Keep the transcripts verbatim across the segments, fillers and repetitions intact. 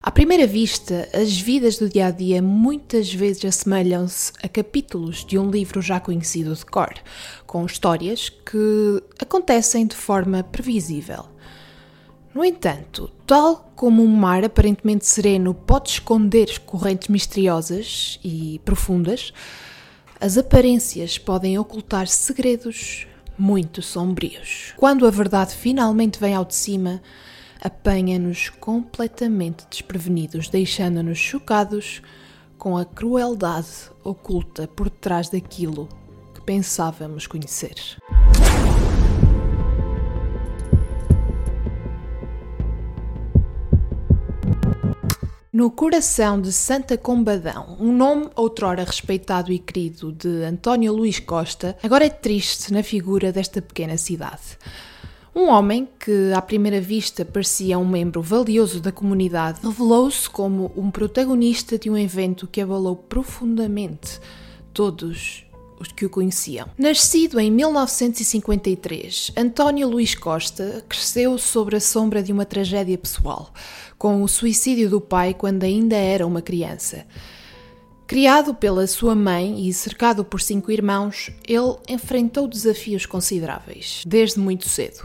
À primeira vista, as vidas do dia-a-dia muitas vezes assemelham-se a capítulos de um livro já conhecido de cor, com histórias que acontecem de forma previsível. No entanto, tal como um mar aparentemente sereno pode esconder correntes misteriosas e profundas, as aparências podem ocultar segredos muito sombrios. Quando a verdade finalmente vem ao de cima, apanha-nos completamente desprevenidos, deixando-nos chocados com a crueldade oculta por trás daquilo que pensávamos conhecer. No coração de Santa Combadão, um nome outrora respeitado e querido de António Luís Costa, agora é triste na figura desta pequena cidade. Um homem que, à primeira vista, parecia um membro valioso da comunidade, revelou-se como um protagonista de um evento que abalou profundamente todos os que o conheciam. Nascido em mil novecentos e cinquenta e três, António Luís Costa cresceu sob a sombra de uma tragédia pessoal, com o suicídio do pai quando ainda era uma criança. Criado pela sua mãe e cercado por cinco irmãos, ele enfrentou desafios consideráveis, desde muito cedo.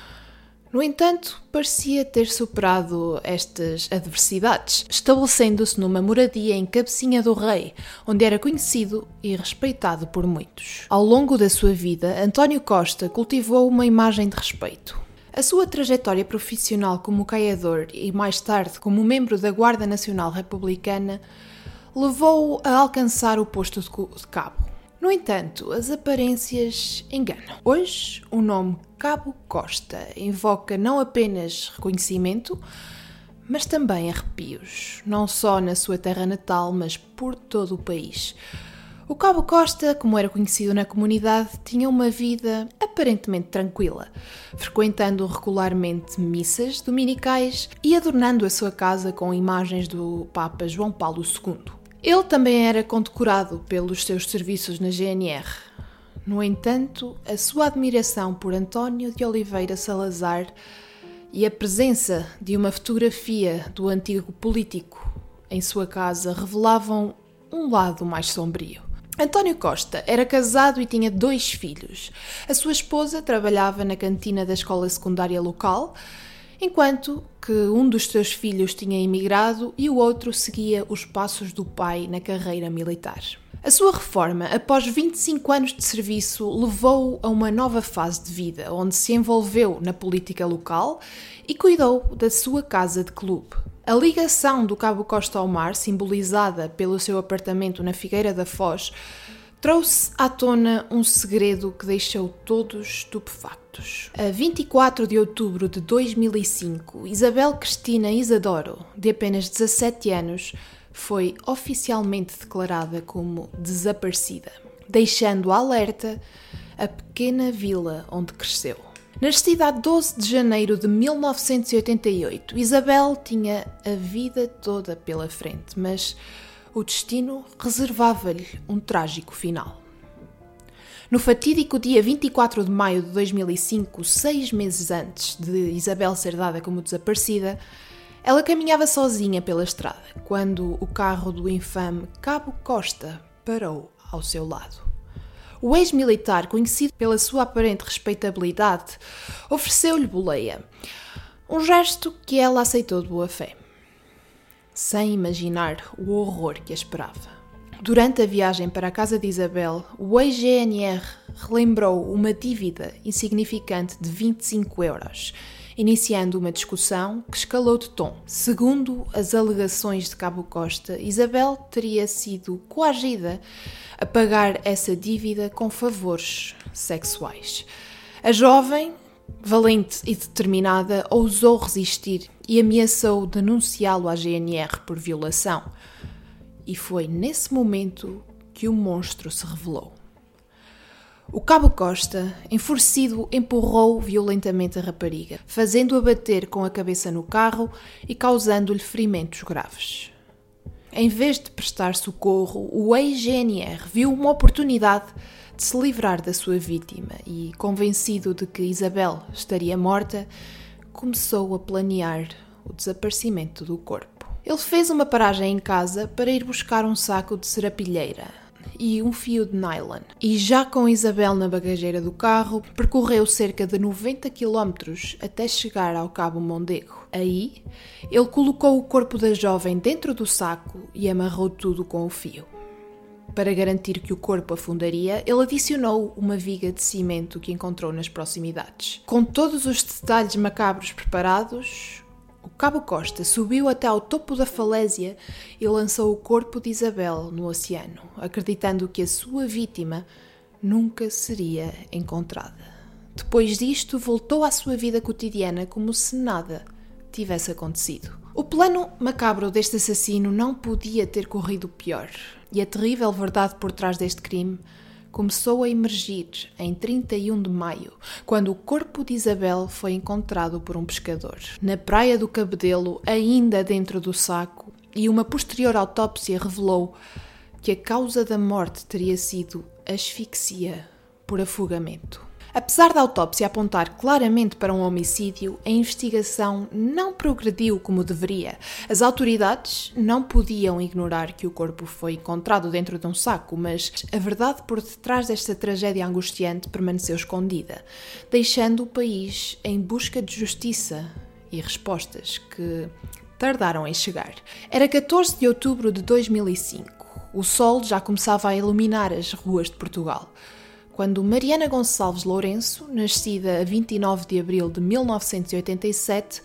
No entanto, parecia ter superado estas adversidades, estabelecendo-se numa moradia em Cabecinha do Rei, onde era conhecido e respeitado por muitos. Ao longo da sua vida, António Costa cultivou uma imagem de respeito. A sua trajetória profissional como caiador e mais tarde como membro da Guarda Nacional Republicana levou-o a alcançar o posto de cabo. No entanto, as aparências enganam. Hoje, o nome Cabo Costa invoca não apenas reconhecimento, mas também arrepios, não só na sua terra natal, mas por todo o país. O Cabo Costa, como era conhecido na comunidade, tinha uma vida aparentemente tranquila, frequentando regularmente missas dominicais e adornando a sua casa com imagens do Papa João Paulo segundo. Ele também era condecorado pelos seus serviços na G N R. No entanto, a sua admiração por António de Oliveira Salazar e a presença de uma fotografia do antigo político em sua casa revelavam um lado mais sombrio. António Costa era casado e tinha dois filhos. A sua esposa trabalhava na cantina da escola secundária local, enquanto que um dos seus filhos tinha emigrado e o outro seguia os passos do pai na carreira militar. A sua reforma, após vinte e cinco anos de serviço, levou-o a uma nova fase de vida, onde se envolveu na política local e cuidou da sua casa de clube. A ligação do Cabo Costa ao mar, simbolizada pelo seu apartamento na Figueira da Foz, trouxe à tona um segredo que deixou todos estupefactos. A vinte e quatro de outubro de dois mil e cinco, Isabel Cristina Isadoro, de apenas dezassete anos, foi oficialmente declarada como desaparecida, deixando alerta a pequena vila onde cresceu. Nascida a doze de janeiro de mil novecentos e oitenta e oito, Isabel tinha a vida toda pela frente, mas o destino reservava-lhe um trágico final. No fatídico dia vinte e quatro de maio de dois mil e cinco, seis meses antes de Isabel ser dada como desaparecida, ela caminhava sozinha pela estrada, quando o carro do infame Cabo Costa parou ao seu lado. O ex-militar, conhecido pela sua aparente respeitabilidade, ofereceu-lhe boleia, um gesto que ela aceitou de boa fé, sem imaginar o horror que a esperava. Durante a viagem para a casa de Isabel, o ex-G N R relembrou uma dívida insignificante de vinte e cinco euros, iniciando uma discussão que escalou de tom. Segundo as alegações de Cabo Costa, Isabel teria sido coagida a pagar essa dívida com favores sexuais. A jovem, valente e determinada, ousou resistir e ameaçou denunciá-lo à G N R por violação. E foi nesse momento que o monstro se revelou. O Cabo Costa, enfurecido, empurrou violentamente a rapariga, fazendo-a bater com a cabeça no carro e causando-lhe ferimentos graves. Em vez de prestar socorro, o ex-G N R viu uma oportunidade de se livrar da sua vítima e, convencido de que Isabel estaria morta, começou a planear o desaparecimento do corpo. Ele fez uma paragem em casa para ir buscar um saco de serapilheira e um fio de nylon. E já com Isabel na bagageira do carro, percorreu cerca de noventa quilómetros até chegar ao Cabo Mondego. Aí, ele colocou o corpo da jovem dentro do saco e amarrou tudo com o fio. Para garantir que o corpo afundaria, ele adicionou uma viga de cimento que encontrou nas proximidades. Com todos os detalhes macabros preparados, o Cabo Costa subiu até ao topo da falésia e lançou o corpo de Isabel no oceano, acreditando que a sua vítima nunca seria encontrada. Depois disto, voltou à sua vida cotidiana como se nada tivesse acontecido. O plano macabro deste assassino não podia ter corrido pior, e a terrível verdade por trás deste crime começou a emergir em trinta e um de maio, quando o corpo de Isabel foi encontrado por um pescador na praia do Cabedelo, ainda dentro do saco, e uma posterior autópsia revelou que a causa da morte teria sido asfixia por afogamento. Apesar da autópsia apontar claramente para um homicídio, a investigação não progrediu como deveria. As autoridades não podiam ignorar que o corpo foi encontrado dentro de um saco, mas a verdade por detrás desta tragédia angustiante permaneceu escondida, deixando o país em busca de justiça e respostas que tardaram em chegar. Era catorze de outubro de dois mil e cinco. O sol já começava a iluminar as ruas de Portugal, quando Mariana Gonçalves Lourenço, nascida a vinte e nove de abril de mil novecentos e oitenta e sete,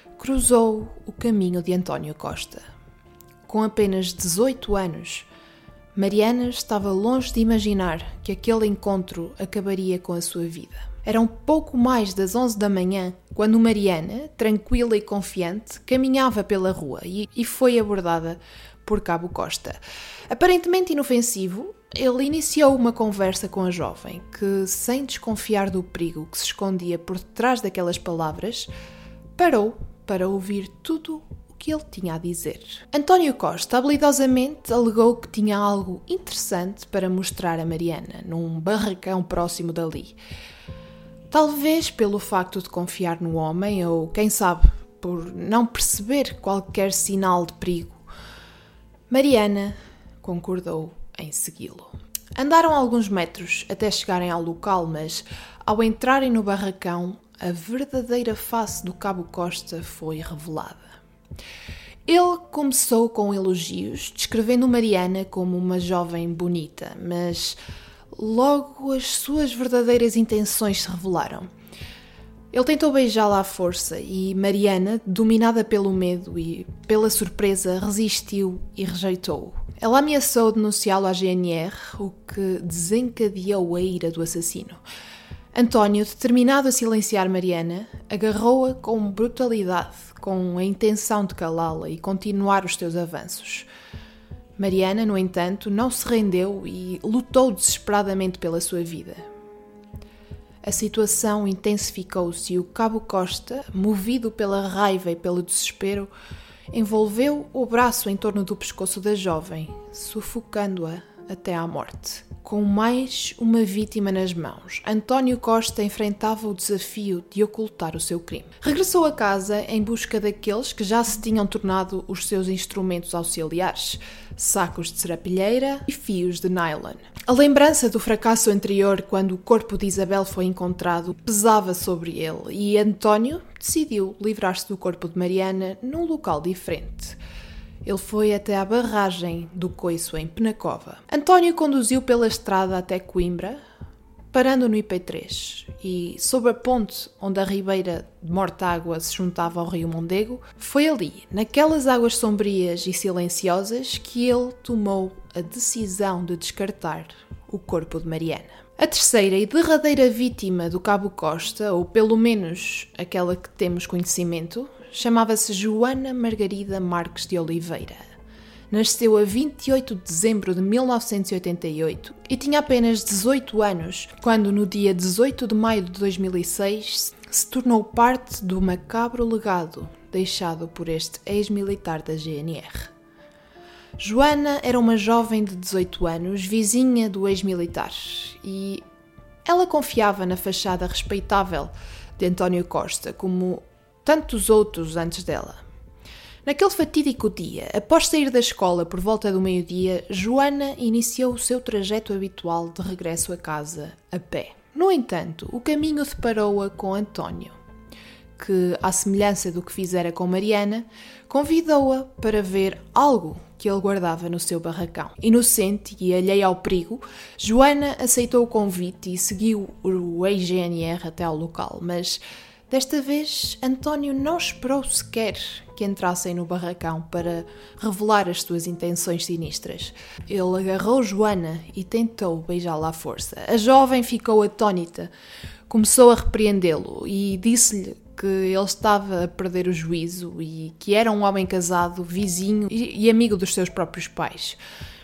cruzou o caminho de António Costa. Com apenas dezoito anos, Mariana estava longe de imaginar que aquele encontro acabaria com a sua vida. Eram pouco mais das onze da manhã quando Mariana, tranquila e confiante, caminhava pela rua e, e foi abordada por Cabo Costa. Aparentemente inofensivo, ele iniciou uma conversa com a jovem que, sem desconfiar do perigo que se escondia por detrás daquelas palavras, parou para ouvir tudo o que ele tinha a dizer. António Costa habilidosamente alegou que tinha algo interessante para mostrar a Mariana num barracão próximo dali. Talvez pelo facto de confiar no homem ou, quem sabe, por não perceber qualquer sinal de perigo, Mariana concordou em segui-lo. Andaram alguns metros até chegarem ao local, mas ao entrarem no barracão, a verdadeira face do Cabo Costa foi revelada. Ele começou com elogios, descrevendo Mariana como uma jovem bonita, mas logo as suas verdadeiras intenções se revelaram. Ele tentou beijá-la à força e Mariana, dominada pelo medo e pela surpresa, resistiu e rejeitou-o. Ela ameaçou denunciá-lo à G N R, o que desencadeou a ira do assassino. António, determinado a silenciar Mariana, agarrou-a com brutalidade, com a intenção de calá-la e continuar os seus avanços. Mariana, no entanto, não se rendeu e lutou desesperadamente pela sua vida. A situação intensificou-se e o Cabo Costa, movido pela raiva e pelo desespero, envolveu o braço em torno do pescoço da jovem, sufocando-a até à morte. Com mais uma vítima nas mãos, António Costa enfrentava o desafio de ocultar o seu crime. Regressou a casa em busca daqueles que já se tinham tornado os seus instrumentos auxiliares, sacos de serapilheira e fios de nylon. A lembrança do fracasso anterior, quando o corpo de Isabel foi encontrado, pesava sobre ele e António decidiu livrar-se do corpo de Mariana num local diferente. Ele foi até à barragem do Coiço, em Penacova. António conduziu pela estrada até Coimbra, parando no I P três, e sob a ponte onde a ribeira de Mortágua se juntava ao rio Mondego, foi ali, naquelas águas sombrias e silenciosas, que ele tomou a decisão de descartar o corpo de Mariana. A terceira e derradeira vítima do Cabo Costa, ou pelo menos aquela que temos conhecimento, chamava-se Joana Margarida Marques de Oliveira. Nasceu a vinte e oito de dezembro de mil novecentos e oitenta e oito e tinha apenas dezoito anos, quando no dia dezoito de maio de dois mil e seis se tornou parte do macabro legado deixado por este ex-militar da G N R. Joana era uma jovem de dezoito anos, vizinha do ex-militar, e ela confiava na fachada respeitável de António Costa, como tantos outros antes dela. Naquele fatídico dia, após sair da escola por volta do meio-dia, Joana iniciou o seu trajeto habitual de regresso a casa, a pé. No entanto, o caminho deparou-a com António, que, à semelhança do que fizera com Mariana, convidou-a para ver algo que ele guardava no seu barracão. Inocente e alheia ao perigo, Joana aceitou o convite e seguiu o ex-G N R até ao local, mas desta vez António não esperou sequer que entrassem no barracão para revelar as suas intenções sinistras. Ele agarrou Joana e tentou beijá-la à força. A jovem ficou atônita, começou a repreendê-lo e disse-lhe que ele estava a perder o juízo e que era um homem casado, vizinho e amigo dos seus próprios pais.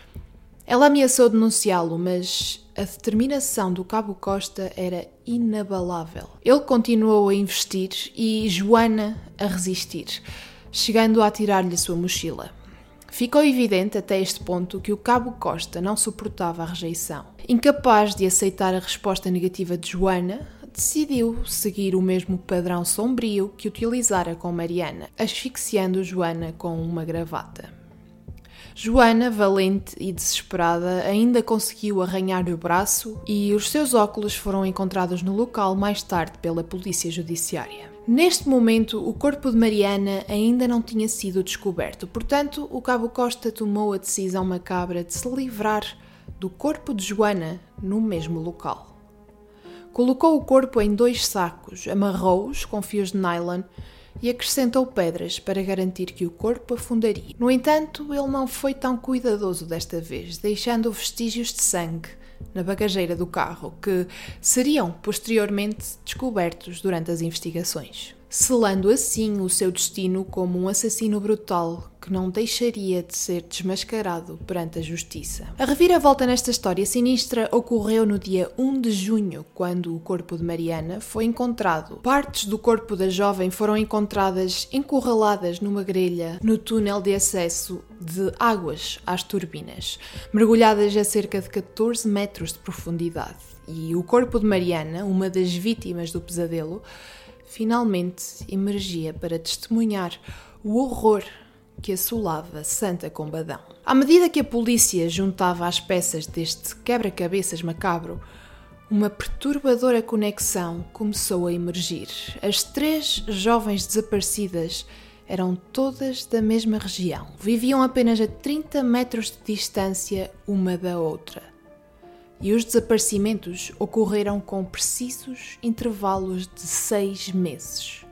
Ela ameaçou denunciá-lo, mas a determinação do Cabo Costa era inabalável. Ele continuou a investir e Joana a resistir, chegando a tirar-lhe a sua mochila. Ficou evidente até este ponto que o Cabo Costa não suportava a rejeição. Incapaz de aceitar a resposta negativa de Joana, decidiu seguir o mesmo padrão sombrio que utilizara com Mariana, asfixiando Joana com uma gravata. Joana, valente e desesperada, ainda conseguiu arranhar-lhe o braço e os seus óculos foram encontrados no local mais tarde pela polícia judiciária. Neste momento, o corpo de Mariana ainda não tinha sido descoberto, portanto, o Cabo Costa tomou a decisão macabra de se livrar do corpo de Joana no mesmo local. Colocou o corpo em dois sacos, amarrou-os com fios de nylon e acrescentou pedras para garantir que o corpo afundaria. No entanto, ele não foi tão cuidadoso desta vez, deixando vestígios de sangue na bagageira do carro, que seriam posteriormente descobertos durante as investigações, selando assim o seu destino como um assassino brutal que não deixaria de ser desmascarado perante a justiça. A reviravolta nesta história sinistra ocorreu no dia um de junho, quando o corpo de Mariana foi encontrado. Partes do corpo da jovem foram encontradas encurraladas numa grelha no túnel de acesso de águas às turbinas, mergulhadas a cerca de catorze metros de profundidade. E o corpo de Mariana, uma das vítimas do pesadelo, finalmente emergia para testemunhar o horror que assolava Santa Combadão. À medida que a polícia juntava as peças deste quebra-cabeças macabro, uma perturbadora conexão começou a emergir. As três jovens desaparecidas eram todas da mesma região. Viviam apenas a trinta metros de distância uma da outra. E os desaparecimentos ocorreram com precisos intervalos de seis meses.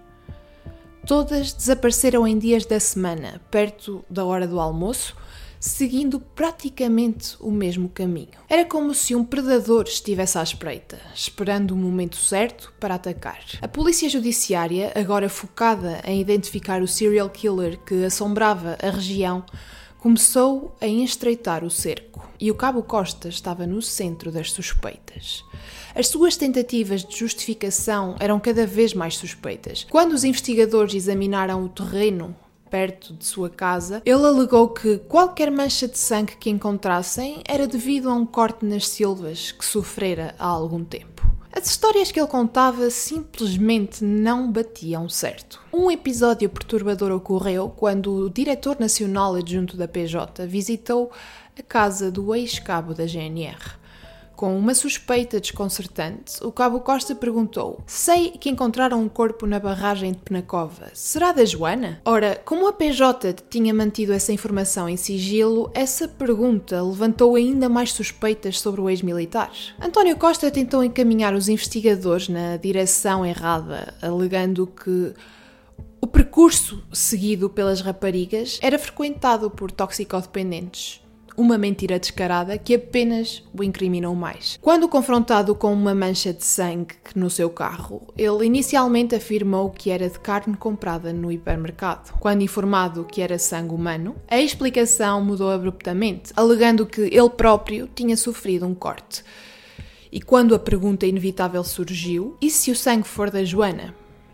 Todas desapareceram em dias da semana, perto da hora do almoço, seguindo praticamente o mesmo caminho. Era como se um predador estivesse à espreita, esperando o momento certo para atacar. A polícia judiciária, agora focada em identificar o serial killer que assombrava a região, começou a estreitar o cerco e o Cabo Costa estava no centro das suspeitas. As suas tentativas de justificação eram cada vez mais suspeitas. Quando os investigadores examinaram o terreno perto de sua casa, ele alegou que qualquer mancha de sangue que encontrassem era devido a um corte nas silvas que sofrera há algum tempo. As histórias que ele contava simplesmente não batiam certo. Um episódio perturbador ocorreu quando o diretor nacional adjunto da P J visitou a casa do ex-cabo da G N R. Com uma suspeita desconcertante, o Cabo Costa perguntou: "Sei que encontraram um corpo na barragem de Penacova. Será da Joana?" Ora, como a P J tinha mantido essa informação em sigilo, essa pergunta levantou ainda mais suspeitas sobre o ex-militar. António Costa tentou encaminhar os investigadores na direção errada, alegando que o percurso seguido pelas raparigas era frequentado por toxicodependentes. Uma mentira descarada que apenas o incriminou mais. Quando confrontado com uma mancha de sangue no seu carro, ele inicialmente afirmou que era de carne comprada no hipermercado. Quando informado que era sangue humano, a explicação mudou abruptamente, alegando que ele próprio tinha sofrido um corte. E quando a pergunta inevitável surgiu: e se o sangue for da Joana?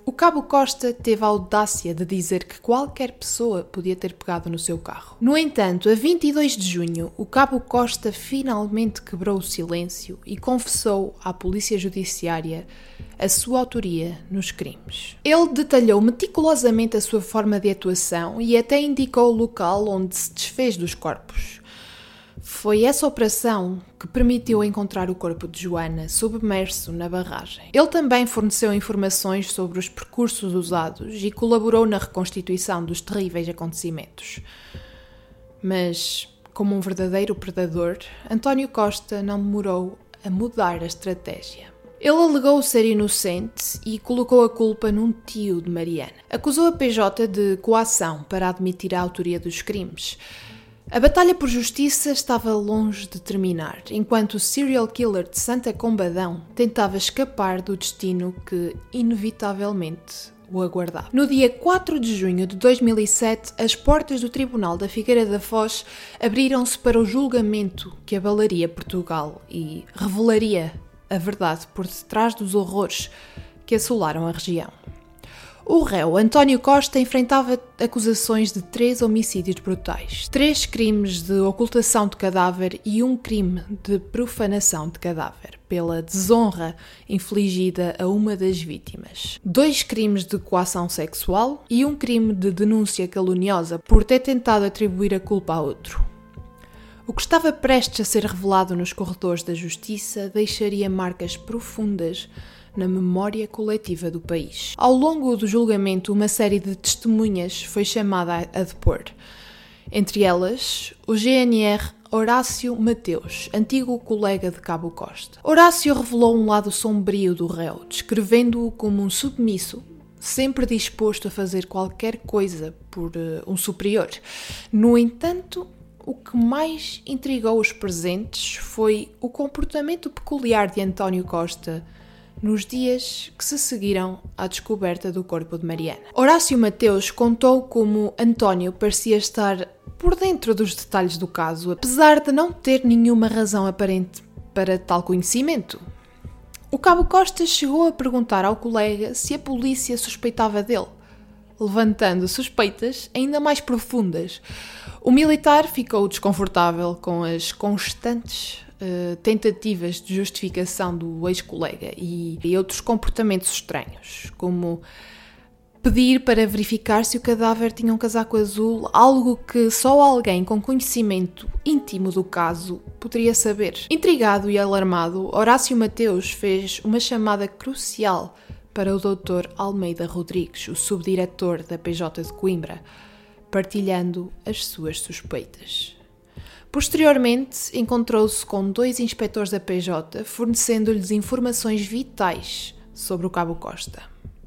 O Cabo Costa teve a audácia de dizer que qualquer pessoa podia ter pegado no seu carro. No entanto, a vinte e dois de junho, o Cabo Costa finalmente quebrou o silêncio e confessou à Polícia Judiciária a sua autoria nos crimes. Ele detalhou meticulosamente a sua forma de atuação e até indicou o local onde se desfez dos corpos. Foi essa operação que permitiu encontrar o corpo de Joana submerso na barragem. Ele também forneceu informações sobre os percursos usados e colaborou na reconstituição dos terríveis acontecimentos. Mas, como um verdadeiro predador, António Costa não demorou a mudar a estratégia. Ele alegou ser inocente e colocou a culpa num tio de Mariana. Acusou a P J de coação para admitir a autoria dos crimes. A batalha por justiça estava longe de terminar, enquanto o serial killer de Santa Combadão tentava escapar do destino que, inevitavelmente, o aguardava. No dia quatro de junho de dois mil e sete, as portas do Tribunal da Figueira da Foz abriram-se para o julgamento que abalaria Portugal e revelaria a verdade por detrás dos horrores que assolaram a região. O réu, António Costa, enfrentava acusações de três homicídios brutais, três crimes de ocultação de cadáver e um crime de profanação de cadáver, pela desonra infligida a uma das vítimas, dois crimes de coação sexual e um crime de denúncia caluniosa por ter tentado atribuir a culpa a outro. O que estava prestes a ser revelado nos corredores da justiça deixaria marcas profundas na memória coletiva do país. Ao longo do julgamento, uma série de testemunhas foi chamada a depor. Entre elas, o G N R Horácio Mateus, antigo colega de Cabo Costa. Horácio revelou um lado sombrio do réu, descrevendo-o como um submisso, sempre disposto a fazer qualquer coisa por uh, um superior. No entanto, o que mais intrigou os presentes foi o comportamento peculiar de António Costa nos dias que se seguiram à descoberta do corpo de Mariana. Horácio Mateus contou como António parecia estar por dentro dos detalhes do caso, apesar de não ter nenhuma razão aparente para tal conhecimento. O Cabo Costa chegou a perguntar ao colega se a polícia suspeitava dele, levantando suspeitas ainda mais profundas. O militar ficou desconfortável com as constantes uh, tentativas de justificação do ex-colega e, e outros comportamentos estranhos, como pedir para verificar se o cadáver tinha um casaco azul, algo que só alguém com conhecimento íntimo do caso poderia saber. Intrigado e alarmado, Horácio Mateus fez uma chamada crucial para o doutor Almeida Rodrigues, o subdiretor da P J de Coimbra, partilhando as suas suspeitas. Posteriormente, encontrou-se com dois inspectores da P J, fornecendo-lhes informações vitais sobre o Cabo Costa.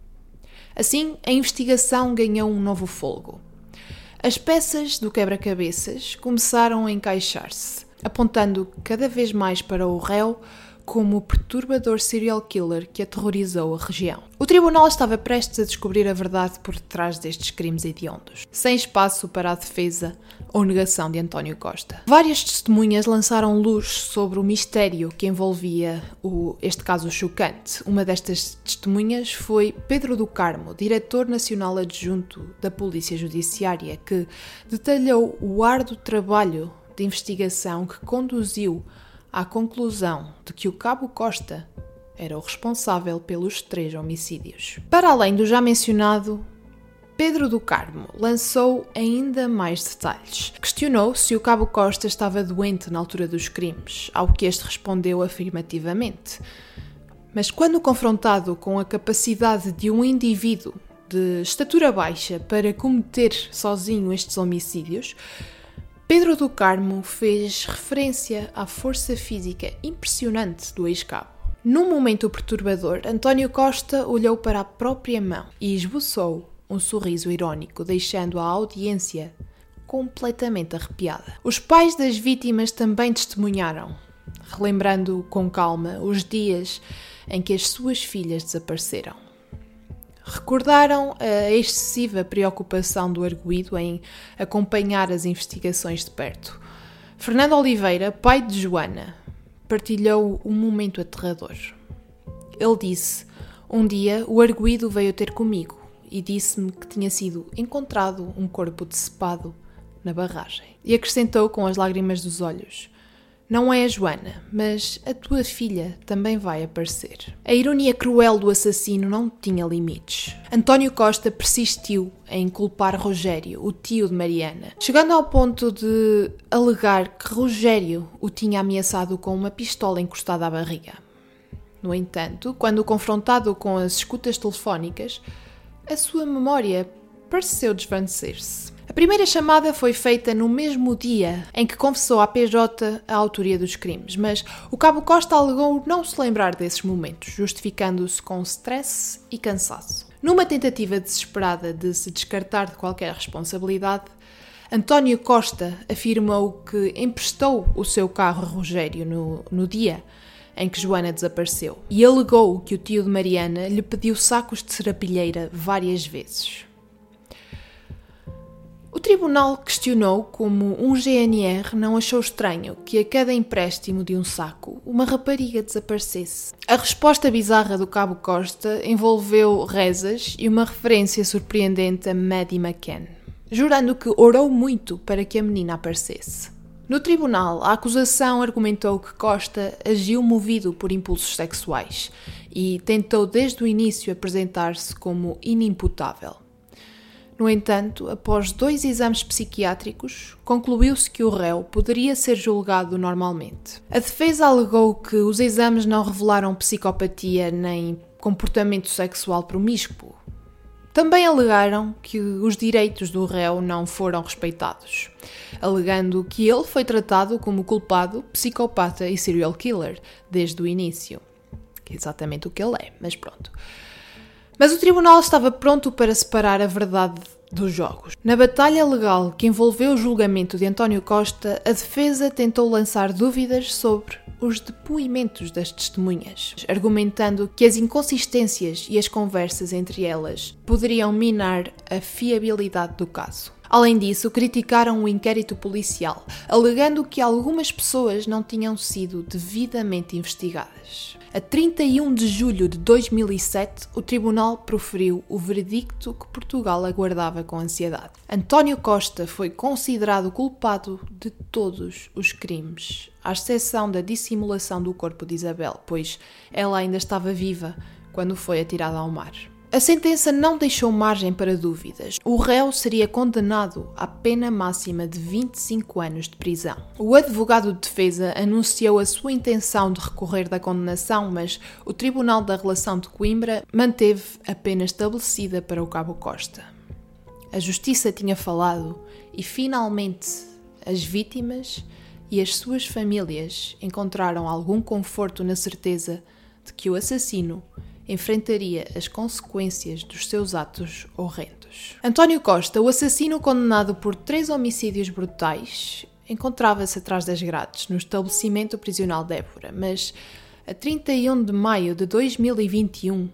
Assim, a investigação ganhou um novo fôlego. As peças do quebra-cabeças começaram a encaixar-se, apontando cada vez mais para o réu como o perturbador serial killer que aterrorizou a região. O tribunal estava prestes a descobrir a verdade por detrás destes crimes hediondos, sem espaço para a defesa ou negação de António Costa. Várias testemunhas lançaram luz sobre o mistério que envolvia o, este caso chocante. Uma destas testemunhas foi Pedro do Carmo, diretor nacional adjunto da Polícia Judiciária, que detalhou o árduo trabalho de investigação que conduziu à conclusão de que o Cabo Costa era o responsável pelos três homicídios. Para além do já mencionado, Pedro do Carmo lançou ainda mais detalhes. Questionou se o Cabo Costa estava doente na altura dos crimes, ao que este respondeu afirmativamente. Mas quando confrontado com a capacidade de um indivíduo de estatura baixa para cometer sozinho estes homicídios, Pedro do Carmo fez referência à força física impressionante do ex-cabo. Num momento perturbador, António Costa olhou para a própria mão e esboçou um sorriso irónico, deixando a audiência completamente arrepiada. Os pais das vítimas também testemunharam, relembrando com calma os dias em que as suas filhas desapareceram. Recordaram a excessiva preocupação do arguido em acompanhar as investigações de perto. Fernando Oliveira, pai de Joana, partilhou um momento aterrador. Ele disse: Um dia, o arguido veio ter comigo e disse-me que tinha sido encontrado um corpo decepado na barragem. E acrescentou com as lágrimas dos olhos: não é a Joana, mas a tua filha também vai aparecer. A ironia cruel do assassino não tinha limites. António Costa persistiu em culpar Rogério, o tio de Mariana, chegando ao ponto de alegar que Rogério o tinha ameaçado com uma pistola encostada à barriga. No entanto, quando confrontado com as escutas telefónicas, a sua memória pareceu desvanecer-se. A primeira chamada foi feita no mesmo dia em que confessou à P J a autoria dos crimes, mas o Cabo Costa alegou não se lembrar desses momentos, justificando-se com stress e cansaço. Numa tentativa desesperada de se descartar de qualquer responsabilidade, António Costa afirmou que emprestou o seu carro a Rogério no, no dia em que Joana desapareceu e alegou que o tio de Mariana lhe pediu sacos de serapilheira várias vezes. O tribunal questionou como um G N R não achou estranho que a cada empréstimo de um saco uma rapariga desaparecesse. A resposta bizarra do Cabo Costa envolveu rezas e uma referência surpreendente a Maddie McCann, jurando que orou muito para que a menina aparecesse. No tribunal, a acusação argumentou que Costa agiu movido por impulsos sexuais e tentou desde o início apresentar-se como inimputável. No entanto, após dois exames psiquiátricos, concluiu-se que o réu poderia ser julgado normalmente. A defesa alegou que os exames não revelaram psicopatia nem comportamento sexual promíscuo. Também alegaram que os direitos do réu não foram respeitados, alegando que ele foi tratado como culpado, psicopata e serial killer desde o início. Que é exatamente o que ele é, mas pronto. Mas o tribunal estava pronto para separar a verdade dos jogos. Na batalha legal que envolveu o julgamento de António Costa, a defesa tentou lançar dúvidas sobre os depoimentos das testemunhas, argumentando que as inconsistências e as conversas entre elas poderiam minar a fiabilidade do caso. Além disso, criticaram o inquérito policial, alegando que algumas pessoas não tinham sido devidamente investigadas. A trinta e um de julho de dois mil e sete, o tribunal proferiu o veredicto que Portugal aguardava com ansiedade. António Costa foi considerado culpado de todos os crimes, à exceção da dissimulação do corpo de Isabel, pois ela ainda estava viva quando foi atirada ao mar. A sentença não deixou margem para dúvidas. O réu seria condenado à pena máxima de vinte e cinco anos de prisão. O advogado de defesa anunciou a sua intenção de recorrer da condenação, mas o Tribunal da Relação de Coimbra manteve a pena estabelecida para o Cabo Costa. A justiça tinha falado e, finalmente, as vítimas e as suas famílias encontraram algum conforto na certeza de que o assassino enfrentaria as consequências dos seus atos horrendos. António Costa, o assassino condenado por três homicídios brutais, encontrava-se atrás das grades no estabelecimento prisional de Évora, mas a trinta e um de maio de dois mil e vinte e um,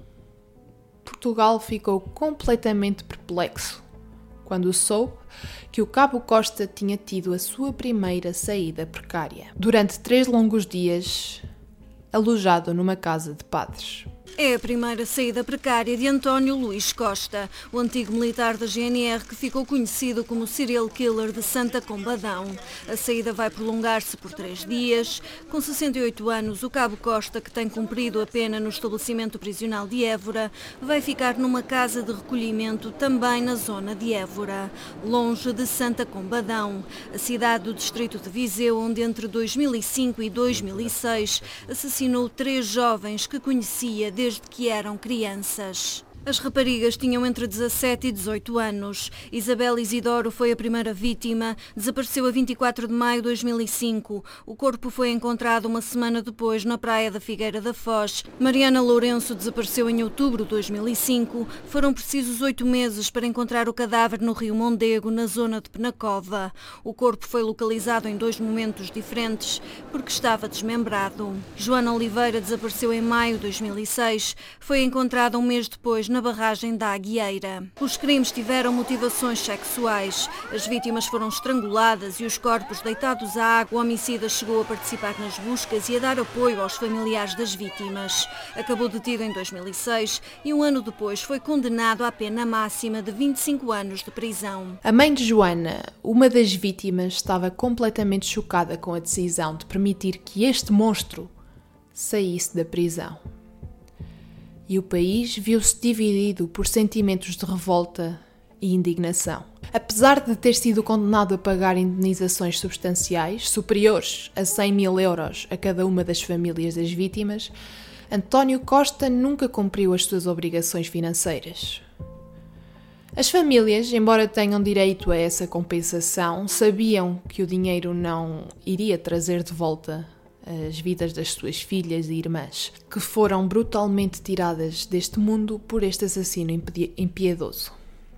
Portugal ficou completamente perplexo quando soube que o Cabo Costa tinha tido a sua primeira saída precária, durante três longos dias, alojado numa casa de padres. É a primeira saída precária de António Luís Costa, o antigo militar da G N R que ficou conhecido como serial killer de Santa Combadão. A saída vai prolongar-se por três dias. Com sessenta e oito anos, o Cabo Costa, que tem cumprido a pena no estabelecimento prisional de Évora, vai ficar numa casa de recolhimento também na zona de Évora, longe de Santa Combadão, a cidade do distrito de Viseu, onde entre dois mil e cinco e dois mil e seis assassinou três jovens que conhecia desde que eram crianças. As raparigas tinham entre dezassete e dezoito anos. Isabel Isidoro foi a primeira vítima. Desapareceu a vinte e quatro de maio de dois mil e cinco. O corpo foi encontrado uma semana depois na praia da Figueira da Foz. Mariana Lourenço desapareceu em outubro de dois mil e cinco. Foram precisos oito meses para encontrar o cadáver no Rio Mondego, na zona de Penacova. O corpo foi localizado em dois momentos diferentes, porque estava desmembrado. Joana Oliveira desapareceu em maio de dois mil e seis. Foi encontrada um mês depois na barragem da Aguieira. Os crimes tiveram motivações sexuais. As vítimas foram estranguladas e os corpos deitados à água. O homicida chegou a participar nas buscas e a dar apoio aos familiares das vítimas. Acabou detido em dois mil e seis e um ano depois foi condenado à pena máxima de vinte e cinco anos de prisão. A mãe de Joana, uma das vítimas, estava completamente chocada com a decisão de permitir que este monstro saísse da prisão. E o país viu-se dividido por sentimentos de revolta e indignação. Apesar de ter sido condenado a pagar indenizações substanciais, superiores a cem mil euros a cada uma das famílias das vítimas, António Costa nunca cumpriu as suas obrigações financeiras. As famílias, embora tenham direito a essa compensação, sabiam que o dinheiro não iria trazer de volta as vidas das suas filhas e irmãs, que foram brutalmente tiradas deste mundo por este assassino impiedoso.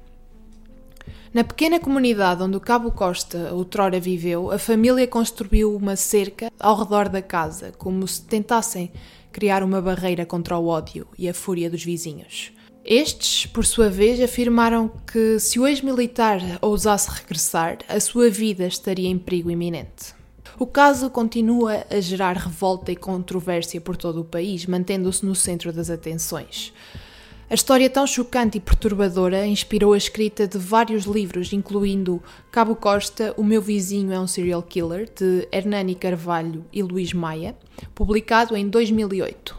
Na pequena comunidade onde o Cabo Costa outrora viveu, a família construiu uma cerca ao redor da casa, como se tentassem criar uma barreira contra o ódio e a fúria dos vizinhos. Estes, por sua vez, afirmaram que se o ex-militar ousasse regressar, a sua vida estaria em perigo iminente. O caso continua a gerar revolta e controvérsia por todo o país, mantendo-se no centro das atenções. A história tão chocante e perturbadora inspirou a escrita de vários livros, incluindo Cabo Costa, O Meu Vizinho é um Serial Killer, de Hernani Carvalho e Luís Maia, publicado em dois mil e oito.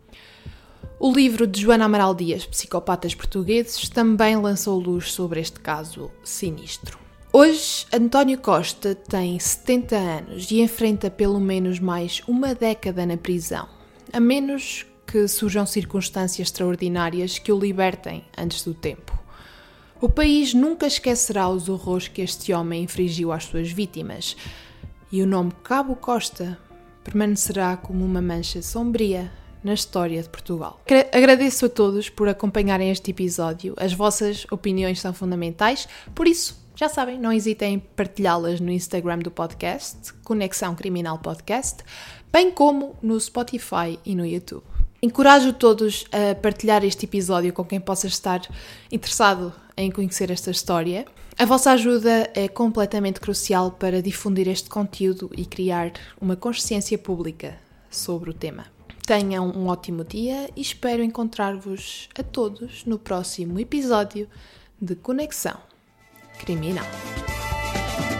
O livro de Joana Amaral Dias, Psicopatas Portugueses, também lançou luz sobre este caso sinistro. Hoje, António Costa tem setenta anos e enfrenta pelo menos mais uma década na prisão, a menos que surjam circunstâncias extraordinárias que o libertem antes do tempo. O país nunca esquecerá os horrores que este homem infligiu às suas vítimas, e o nome Cabo Costa permanecerá como uma mancha sombria na história de Portugal. Agradeço a todos por acompanharem este episódio. As vossas opiniões são fundamentais, por isso, já sabem, não hesitem em partilhá-las no Instagram do podcast, Conexão Criminal Podcast, bem como no Spotify e no YouTube. Encorajo todos a partilhar este episódio com quem possa estar interessado em conhecer esta história. A vossa ajuda é completamente crucial para difundir este conteúdo e criar uma consciência pública sobre o tema. Tenham um ótimo dia e espero encontrar-vos a todos no próximo episódio de Conexão Criminal.